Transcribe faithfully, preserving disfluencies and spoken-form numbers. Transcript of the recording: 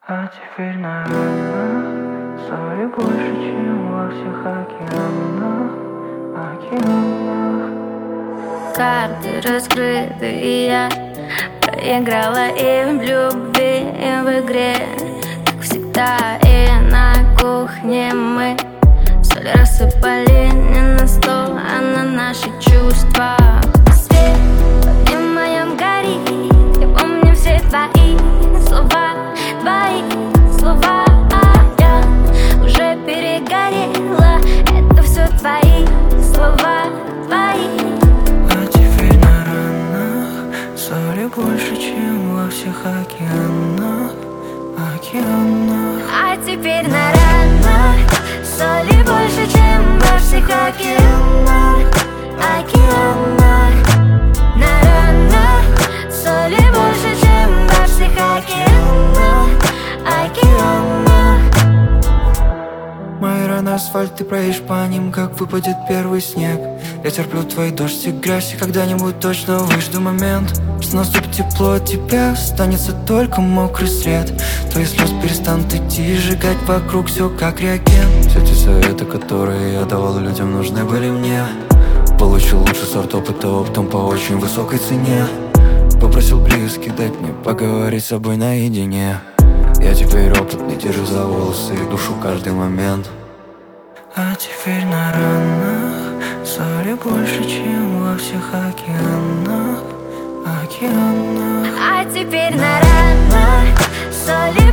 А теперь на ранах соли больше, чем во всех океанах, океанах. Карты раскрыты, и я проиграла и в любви, и в игре. Как всегда, и на кухне мы соль рассыпали не на стол, а на наши чувства. Свет в огне моем гори, я помню все твои слова, твои слова. А я уже перегорела, это все твои слова, твои. А теперь на ранах соли больше, чем во всех океанах, океанах. А теперь на ранах соли больше, чем во всех океанах, океанах. На ранах соли больше, чем во всех океанах, океанах. Мои раны асфальт, ты проедешь по ним, как выпадет первый снег. Я терплю твой дождь и грязь, и когда-нибудь точно выжду момент, что наступит тепло, от тебя останется только мокрый след. Твои слезы перестанут идти и сжигать вокруг все как реагент. Все те советы, которые я давал людям, нужны были мне. Получил лучший сорт опыта оптом по очень высокой цене. Попросил близких дать мне поговорить с собой наедине. Я теперь опытный, держу за волосы и душу каждый момент. А теперь на ранах соли больше, чем во всех океанах, океанах. А теперь на ранах соли